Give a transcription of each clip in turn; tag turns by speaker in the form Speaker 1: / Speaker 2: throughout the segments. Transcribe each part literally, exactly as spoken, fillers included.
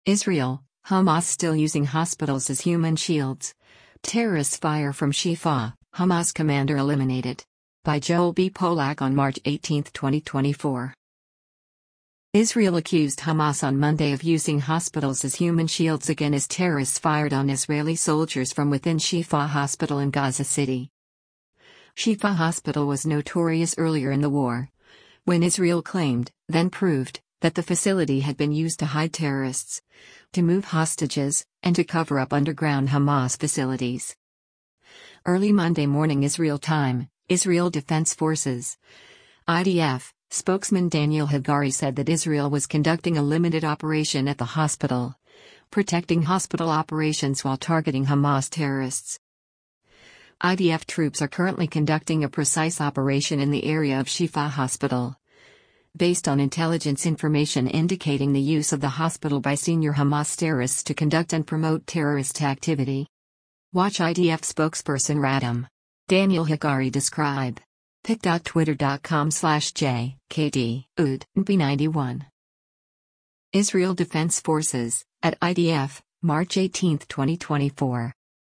Speaker 1: Israel, Hamas still using hospitals as human shields. Terrorists fire from Shifa, Hamas commander eliminated. By Joel B. Polak on March eighteenth, twenty twenty-four. Israel accused Hamas on Monday of using hospitals as human shields again as terrorists fired on Israeli soldiers from within Shifa Hospital in Gaza City. Shifa Hospital was notorious earlier in the war, when Israel claimed, then proved, that the facility had been used to hide terrorists, to move hostages, and to cover up underground Hamas facilities. Early Monday morning Israel time, Israel Defense Forces I D F spokesman Daniel Hagari said that Israel was conducting a limited operation at the hospital, protecting hospital operations while targeting Hamas terrorists. I D F troops are currently conducting a precise operation in the area of Shifa Hospital, based on intelligence information indicating the use of the hospital by senior Hamas terrorists to conduct and promote terrorist activity. Watch I D F spokesperson Radam Daniel Hagari describe. pic.twitter.com slash J, KD, U D, N P ninety-one. Israel Defense Forces, at I D F, March eighteenth, twenty twenty-four.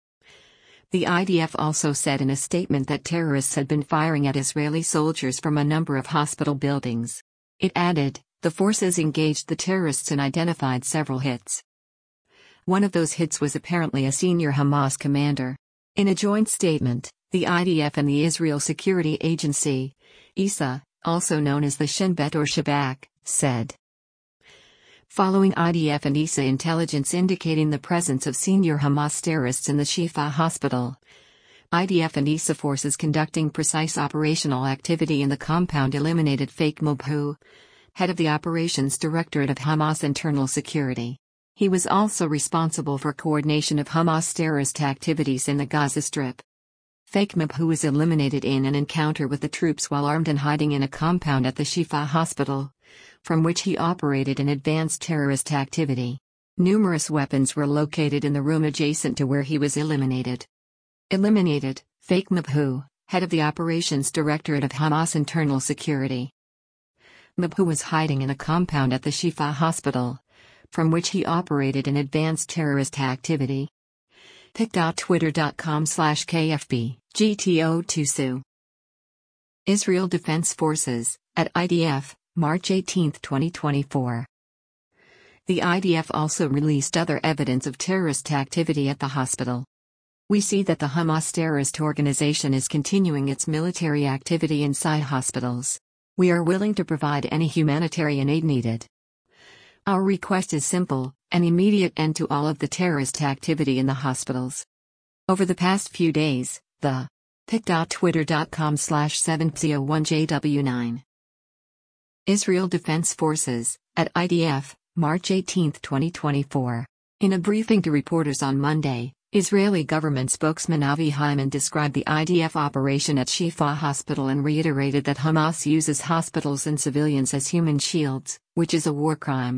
Speaker 1: The I D F also said in a statement that terrorists had been firing at Israeli soldiers from a number of hospital buildings. It added, the forces engaged the terrorists and identified several hits. One of those hits was apparently a senior Hamas commander. In a joint statement, the I D F and the Israel Security Agency, I S A, also known as the Shin Bet or Shabak, said. Following I D F and I S A intelligence indicating the presence of senior Hamas terrorists in the Shifa hospital, I D F and I S A forces conducting precise operational activity in the compound eliminated Fake Mobhu, head of the Operations Directorate of Hamas Internal Security. He was also responsible for coordination of Hamas terrorist activities in the Gaza Strip. Fake Mobhu was eliminated in an encounter with the troops while armed and hiding in a compound at the Shifa hospital, from which he operated an advanced terrorist activity. Numerous weapons were located in the room adjacent to where he was eliminated. Eliminated, Fake Mobhu, head of the Operations Directorate of Hamas Internal Security. Mobhu was hiding in a compound at the Shifa hospital, from which he operated an advanced terrorist activity. pic.twitter.com slash KFB, G T O two Sue. Israel Defense Forces, at I D F, March eighteenth, twenty twenty-four. The I D F also released other evidence of terrorist activity at the hospital. We see that the Hamas terrorist organization is continuing its military activity inside hospitals. We are willing to provide any humanitarian aid needed. Our request is simple, an immediate end to all of the terrorist activity in the hospitals. Over the past few days, the pic.twitter.com slash 701JW9. Israel Defense Forces, at I D F, March eighteenth, twenty twenty-four. In a briefing to reporters on Monday, Israeli government spokesman Avi Hyman described the I D F operation at Shifa Hospital and reiterated that Hamas uses hospitals and civilians as human shields, which is a war crime.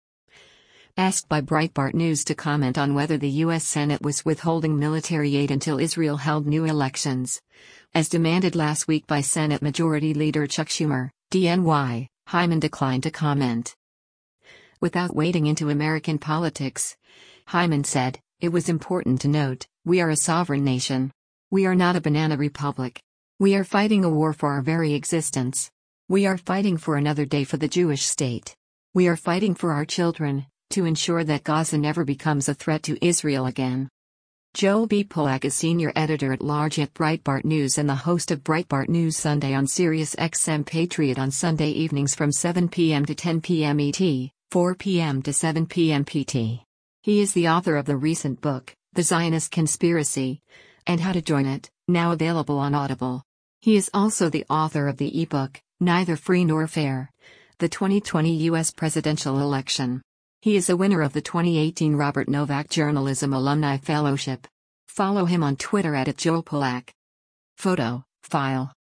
Speaker 1: Asked by Breitbart News to comment on whether the U S Senate was withholding military aid until Israel held new elections, as demanded last week by Senate Majority Leader Chuck Schumer, D N Y, Hyman declined to comment. Without wading into American politics, Hyman said, "It was important to note, we are a sovereign nation. We are not a banana republic. We are fighting a war for our very existence. We are fighting for another day for the Jewish state. We are fighting for our children, to ensure that Gaza never becomes a threat to Israel again." Joel B. Polak is senior editor-at-large at Breitbart News and the host of Breitbart News Sunday on Sirius X M Patriot on Sunday evenings from seven p m to ten p m E T, four p m to seven p m P T. He is the author of the recent book, The Zionist Conspiracy, and How to Join It, now available on Audible. He is also the author of the ebook, Neither Free Nor Fair: The twenty twenty U S Presidential Election. He is a winner of the twenty eighteen Robert Novak Journalism Alumni Fellowship. Follow him on Twitter at Joel Polak. Photo, file.